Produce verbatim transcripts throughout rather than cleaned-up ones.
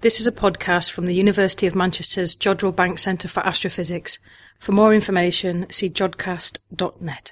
This is a podcast from the University of Manchester's Jodrell Bank Centre for Astrophysics. For more information, see jodcast dot net.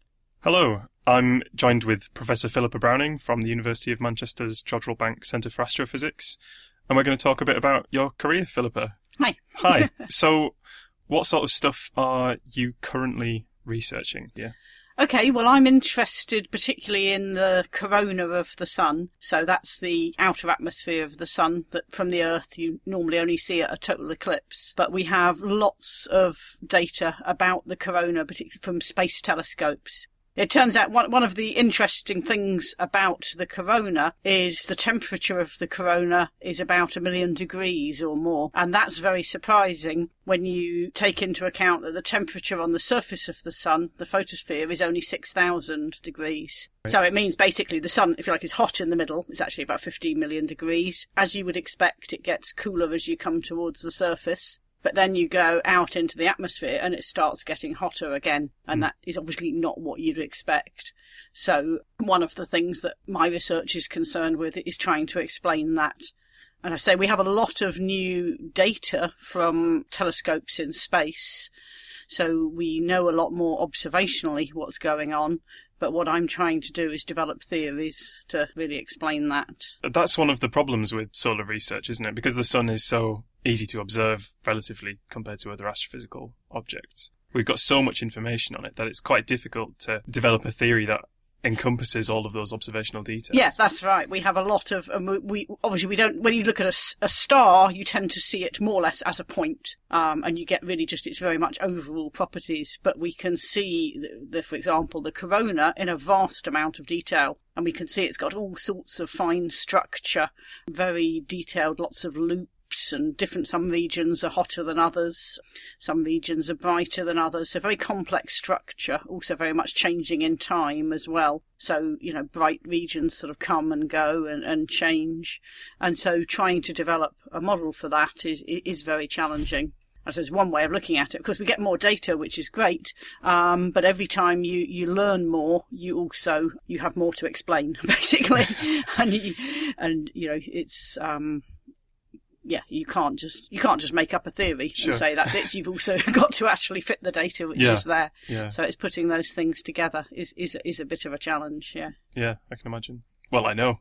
Hello, I'm joined with Professor Philippa Browning from the University of Manchester's Jodrell Bank Centre for Astrophysics, and we're going to talk a bit about your career, Philippa. Hi. Hi. So, what sort of stuff are you currently researching here? Okay, well, I'm interested particularly in the corona of the Sun. So that's the outer atmosphere of the Sun that from the Earth you normally only see at a total eclipse. But we have lots of data about the corona, particularly from space telescopes. It turns out one, one of the interesting things about the corona is the temperature of the corona is about a million degrees or more. And that's very surprising when you take into account that the temperature on the surface of the Sun, the photosphere, is only six thousand degrees. Right. So it means basically the Sun, if you like, is hot in the middle. It's actually about fifteen million degrees. As you would expect, it gets cooler as you come towards the surface. But then you go out into the atmosphere and it starts getting hotter again. And mm. that is obviously not what you'd expect. So one of the things that my research is concerned with is trying to explain that. And I say we have a lot of new data from telescopes in space. So we know a lot more observationally what's going on. But what I'm trying to do is develop theories to really explain that. That's one of the problems with solar research, isn't it? Because the Sun is so easy to observe relatively compared to other astrophysical objects. We've got so much information on it that it's quite difficult to develop a theory that encompasses all of those observational details. Yes, that's right. We have a lot of, um, we obviously we don't, when you look at a, a star, you tend to see it more or less as a point, um, and you get really just its very much overall properties. But we can see, the, the, for example, the corona in a vast amount of detail. And we can see it's got all sorts of fine structure, very detailed, lots of loops. And different, some regions are hotter than others, some regions are brighter than others, so very complex structure, also very much changing in time as well. So, you know, bright regions sort of come and go and, and change, and so trying to develop a model for that is is very challenging. I suppose one way of looking at it, of course, we get more data, which is great, um, but every time you, you learn more, you also, you have more to explain, basically, and, you, and, you know, it's... Um, Yeah, you can't just you can't just make up a theory sure. and say that's it. You've also got to actually fit the data which yeah. is there. Yeah. So it's putting those things together is is is a bit of a challenge. Yeah. Yeah, I can imagine. Well, I know.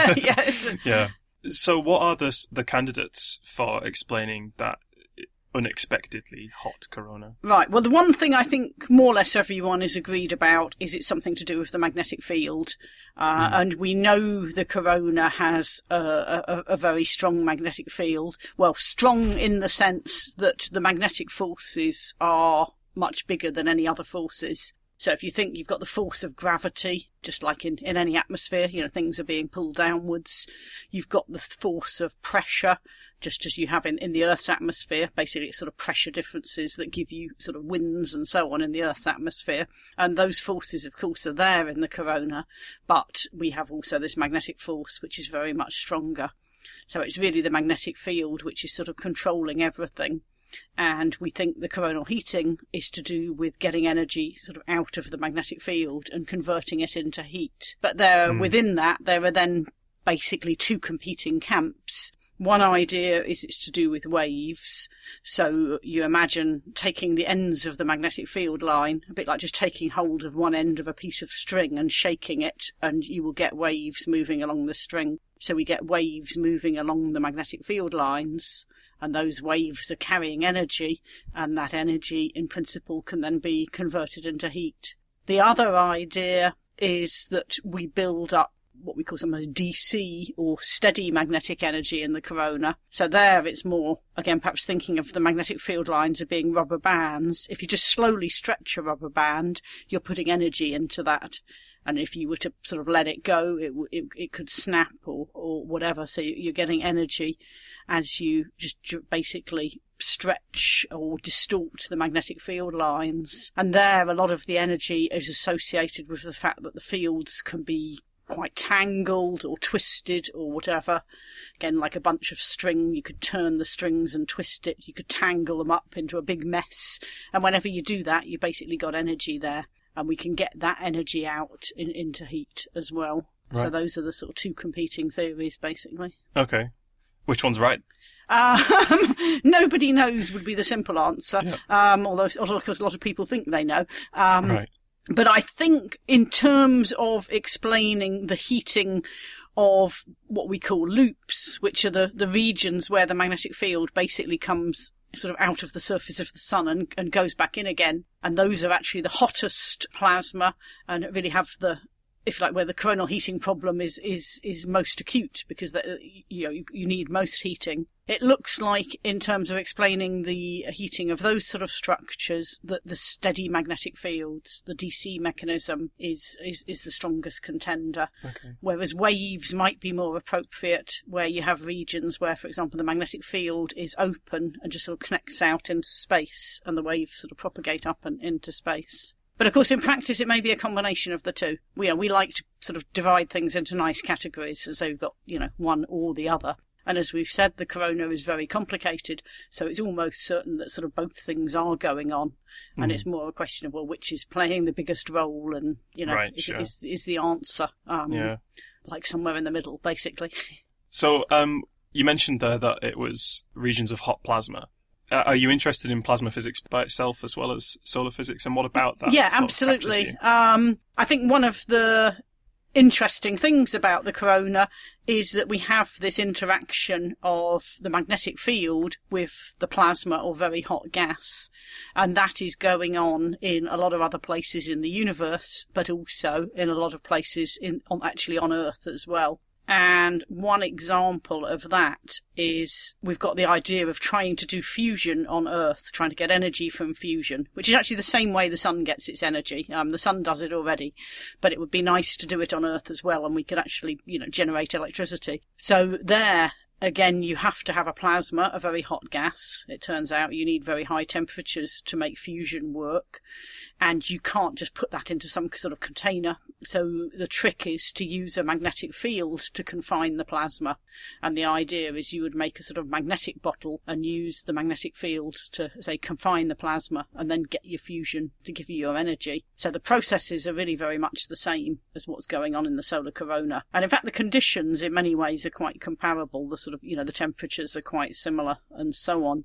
Yes. Yeah. So, what are the the candidates for explaining that unexpectedly hot corona? Right. Well, the one thing I think more or less everyone is agreed about is it's something to do with the magnetic field. Uh, mm. And we know the corona has a, a, a very strong magnetic field. Well, strong in the sense that the magnetic forces are much bigger than any other forces. So if you think you've got the force of gravity, just like in, in any atmosphere, you know, things are being pulled downwards. You've got the force of pressure, just as you have in, in the Earth's atmosphere. Basically, it's sort of pressure differences that give you sort of winds and so on in the Earth's atmosphere. And those forces, of course, are there in the corona. But we have also this magnetic force, which is very much stronger. So it's really the magnetic field which is sort of controlling everything. And we think the coronal heating is to do with getting energy sort of out of the magnetic field and converting it into heat. But there, mm. within that, there are then basically two competing camps. One idea is it's to do with waves. So you imagine taking the ends of the magnetic field line, a bit like just taking hold of one end of a piece of string and shaking it, and you will get waves moving along the string. So we get waves moving along the magnetic field lines, and those waves are carrying energy, and that energy, in principle, can then be converted into heat. The other idea is that we build up what we call some D C or steady magnetic energy in the corona. So there it's more, again, perhaps thinking of the magnetic field lines as being rubber bands. If you just slowly stretch a rubber band, you're putting energy into that. And if you were to sort of let it go, it it, it could snap or, or whatever. So you're getting energy as you just basically stretch or distort the magnetic field lines. And there, a lot of the energy is associated with the fact that the fields can be quite tangled or twisted or whatever. Again, like a bunch of string, you could turn the strings and twist it. You could tangle them up into a big mess. And whenever you do that, you basically got energy there. And we can get that energy out in, into heat as well. Right. So those are the sort of two competing theories, basically. Okay. Which one's right? Um, nobody knows would be the simple answer, Yeah. um, although of course a lot of people think they know. Um, Right. But I think in terms of explaining the heating of what we call loops, which are the, the regions where the magnetic field basically comes sort of out of the surface of the sun and, and goes back in again, and those are actually the hottest plasma and really have the, if you like, where the coronal heating problem is is is most acute, because the, you know you, you need most heating. It looks like, in terms of explaining the heating of those sort of structures, that the steady magnetic fields, the D C mechanism, is is, is the strongest contender. Okay. Whereas waves might be more appropriate, where you have regions where, for example, the magnetic field is open and just sort of connects out into space, and the waves sort of propagate up and into space. But of course, in practice, it may be a combination of the two. We, you know, we like to sort of divide things into nice categories, as though we've got, you know, one or the other. And as we've said, the corona is very complicated, so it's almost certain that sort of both things are going on. Mm. And it's more a question of, well, which is playing the biggest role, and, you know, right, is, sure. is, is the answer, um, yeah. like somewhere in the middle, basically. So um, you mentioned there that it was regions of hot plasma. Uh, are you interested in plasma physics by itself as well as solar physics? And what about that? Yeah, sort of absolutely. captures Um, I think one of the interesting things about the corona is that we have this interaction of the magnetic field with the plasma or very hot gas, and that is going on in a lot of other places in the universe, but also in a lot of places in on, actually on Earth as well. And one example of that is we've got the idea of trying to do fusion on Earth, trying to get energy from fusion, which is actually the same way the sun gets its energy. Um, the sun does it already, but it would be nice to do it on Earth as well, and we could actually, you know, generate electricity. So there, again, you have to have a plasma, a very hot gas. It turns out you need very high temperatures to make fusion work, and you can't just put that into some sort of container. So the trick is to use a magnetic field to confine the plasma. And the idea is you would make a sort of magnetic bottle and use the magnetic field to, say, confine the plasma and then get your fusion to give you your energy. So the processes are really very much the same as what's going on in the solar corona. And in fact, the conditions in many ways are quite comparable. The sort of, you know, the temperatures are quite similar and so on.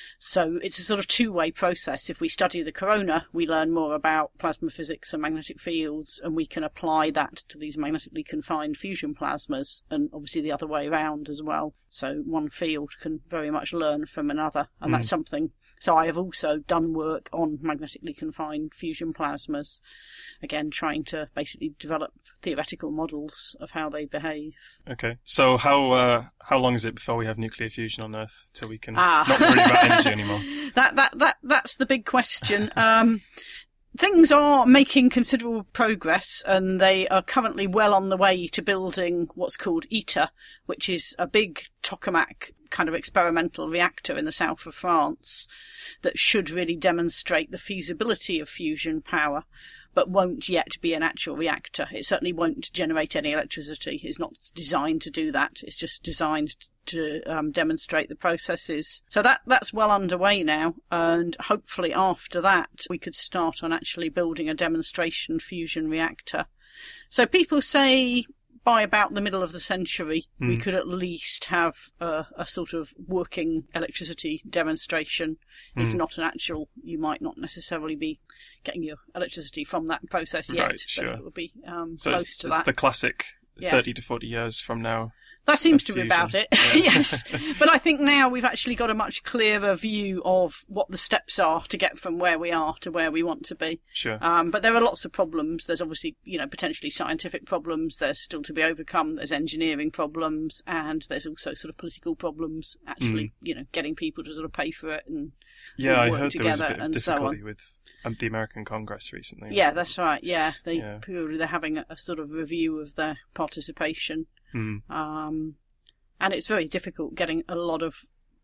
So it's a sort of two-way process. If we study the corona, we learn more about plasma physics and magnetic fields, and we can apply that to these magnetically confined fusion plasmas, and obviously the other way around as well. So one field can very much learn from another, and mm. that's something. So I have also done work on magnetically confined fusion plasmas, again trying to basically develop theoretical models of how they behave. Okay, so how uh, how long is it before we have nuclear fusion on Earth till we can ah. not worry about energy anymore? That that that that's the big question. Um, Things are making considerable progress, and they are currently well on the way to building what's called ITER, which is a big tokamak kind of experimental reactor in the south of France that should really demonstrate the feasibility of fusion power, but won't yet be an actual reactor. It certainly won't generate any electricity. It's not designed to do that. It's just designed to um, demonstrate the processes. So that that's well underway now, and hopefully after that we could start on actually building a demonstration fusion reactor. So people say by about the middle of the century mm. we could at least have a, a sort of working electricity demonstration. Mm. If not an actual, you might not necessarily be getting your electricity from that process yet, right, sure. but it would be um, so close it's, to it's that. It's the classic yeah. thirty to forty years from now. That seems to be about it, yeah. Yes. But I think now we've actually got a much clearer view of what the steps are to get from where we are to where we want to be. Sure. Um, but there are lots of problems. There's obviously, you know, potentially scientific problems. There's still to be overcome. There's engineering problems, and there's also sort of political problems. Actually, mm. you know, getting people to sort of pay for it and yeah, I work heard there was a together bit of and so difficulty on. with um, the American Congress recently. Yeah, that's right. Yeah, they yeah. they're having a, a sort of review of their participation. Mm. Um, and it's very difficult getting a lot of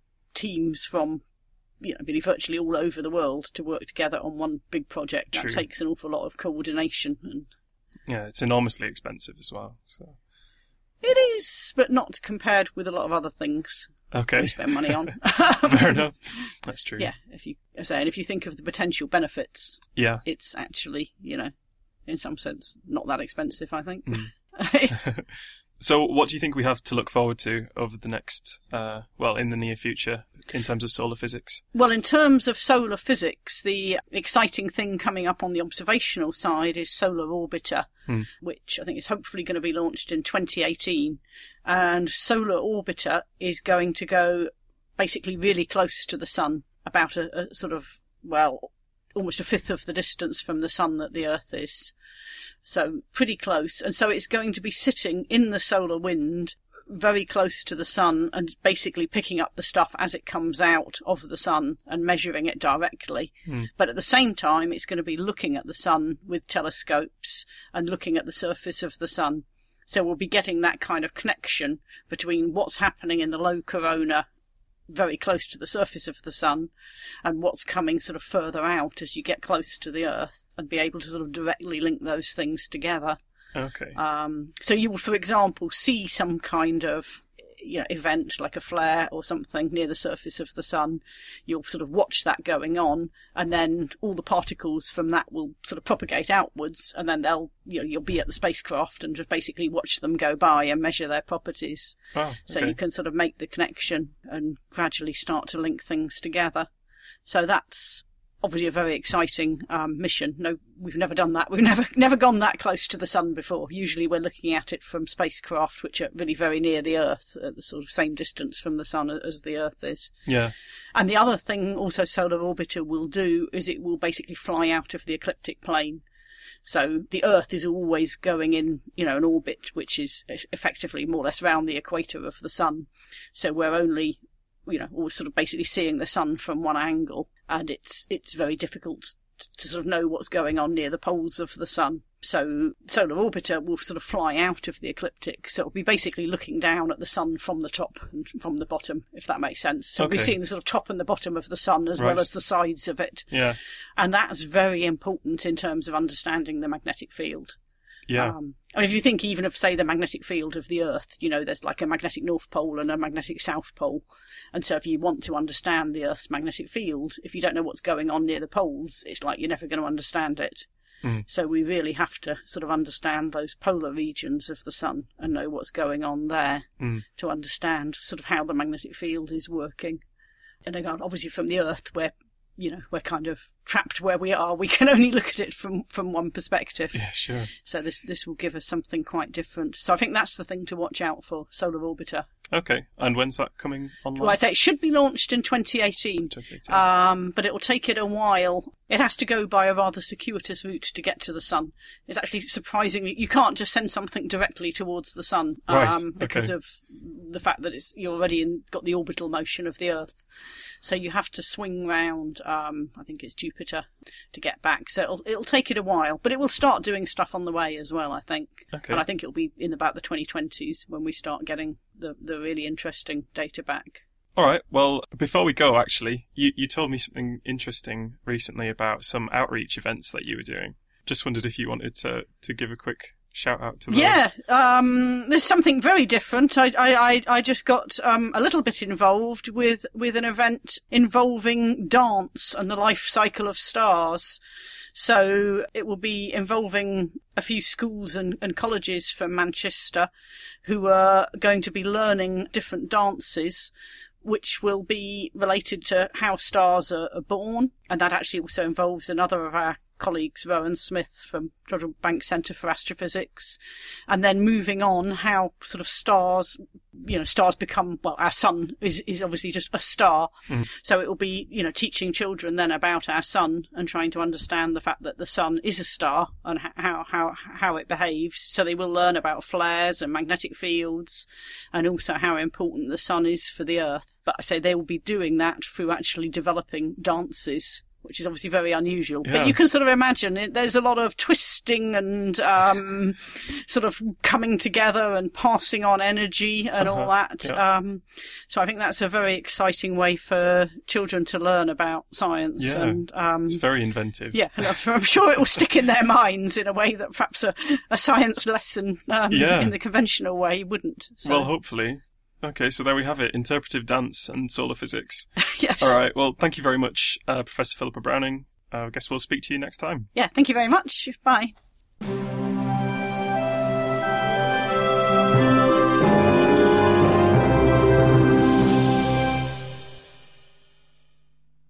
teams from, you know, really virtually all over the world to work together on one big project. That True. takes an awful lot of coordination. And yeah, it's enormously expensive as well. So it is, but not compared with a lot of other things okay. we spend money on. Fair enough. That's true. Yeah, if you I say, and if you think of the potential benefits, yeah, it's actually, you know, in some sense, not that expensive, I think. Mm. So what do you think we have to look forward to over the next, uh, well, in the near future in terms of solar physics? Well, in terms of solar physics, the exciting thing coming up on the observational side is Solar Orbiter, hmm. which I think is hopefully going to be launched in twenty eighteen. And Solar Orbiter is going to go basically really close to the Sun, about a, a sort of, well, almost a fifth of the distance from the Sun that the Earth is. So pretty close. And so it's going to be sitting in the solar wind very close to the Sun and basically picking up the stuff as it comes out of the Sun and measuring it directly. Mm. But at the same time, it's going to be looking at the Sun with telescopes and looking at the surface of the Sun. So we'll be getting that kind of connection between what's happening in the low corona very close to the surface of the Sun and what's coming sort of further out as you get close to the Earth, and be able to sort of directly link those things together. Okay. Um, so you will, for example, see some kind of, you know, event like a flare or something near the surface of the Sun. You'll sort of watch that going on, and then all the particles from that will sort of propagate outwards, and then they'll, you know, you'll be at the spacecraft and just basically watch them go by and measure their properties. Oh, okay. So you can sort of make the connection and gradually start to link things together. So that's obviously a very exciting um, mission. No, we've never done that. We've never never gone that close to the Sun before. Usually we're looking at it from spacecraft, which are really very near the Earth, at the sort of same distance from the Sun as the Earth is. Yeah. And the other thing also Solar Orbiter will do is it will basically fly out of the ecliptic plane. So the Earth is always going in, you know, an orbit which is effectively more or less round the equator of the Sun. So we're only, you know, always sort of basically seeing the Sun from one angle, and it's it's very difficult to sort of know what's going on near the poles of the Sun. So Solar Orbiter will sort of fly out of the ecliptic, so it'll be basically looking down at the Sun from the top and from the bottom, if that makes sense. So okay. we'll be seeing the sort of top and the bottom of the Sun as right. well as the sides of it. Yeah. And that's very important in terms of understanding the magnetic field. Yeah. Um, and if you think even of, say, the magnetic field of the Earth, you know, there's like a magnetic North Pole and a magnetic South Pole. And so if you want to understand the Earth's magnetic field, if you don't know what's going on near the poles, it's like you're never going to understand it. Mm. So we really have to sort of understand those polar regions of the Sun and know what's going on there mm. to understand sort of how the magnetic field is working. And again, obviously from the Earth, we're, you know, we're kind of trapped where we are. We can only look at it from, from one perspective. Yeah, sure. So this this will give us something quite different. So I think that's the thing to watch out for, Solar Orbiter. Okay. And when's that coming online? Well, I say it should be launched in twenty eighteen. twenty eighteen. Um, but it will take it a while. It has to go by a rather circuitous route to get to the Sun. It's actually surprisingly, you can't just send something directly towards the Sun um, right. because okay. of the fact that it's you're already in, got the orbital motion of the Earth. So you have to swing round, um, I think it's Jupiter, to get back. So it'll, it'll take it a while, but it will start doing stuff on the way as well, I think. Okay. And I think it'll be in about the twenty twenties when we start getting the, the really interesting data back. All right. Well, before we go, actually, you, you told me something interesting recently about some outreach events that you were doing. Just wondered if you wanted to, to give a quick shout out to those. Yeah, um, there's something very different. I, I, I just got um, a little bit involved with, with an event involving dance and the life cycle of stars. So it will be involving a few schools and, and colleges from Manchester who are going to be learning different dances which will be related to how stars are, are born. And that actually also involves another of our colleagues, Rowan Smith from Jodrell Bank Centre for Astrophysics, and then moving on how sort of stars, you know, stars become, well, our sun is, is obviously just a star. Mm. So it will be, you know, teaching children then about our sun and trying to understand the fact that the sun is a star and how, how, how it behaves. So they will learn about flares and magnetic fields and also how important the sun is for the Earth. But I say they will be doing that through actually developing dances, which is obviously very unusual. Yeah. But you can sort of imagine it, there's a lot of twisting and um, sort of coming together and passing on energy and uh-huh. all that. Yeah. Um, so I think that's a very exciting way for children to learn about science. Yeah. And, um, it's very inventive. Yeah, and I'm sure it will stick in their minds in a way that perhaps a, a science lesson um, yeah. in the conventional way wouldn't. So. Well, hopefully. Okay, so there we have it. Interpretive dance and solar physics. Yes. All right. Well, thank you very much, uh, Professor Philippa Browning. Uh, I guess we'll speak to you next time. Yeah, thank you very much. Bye.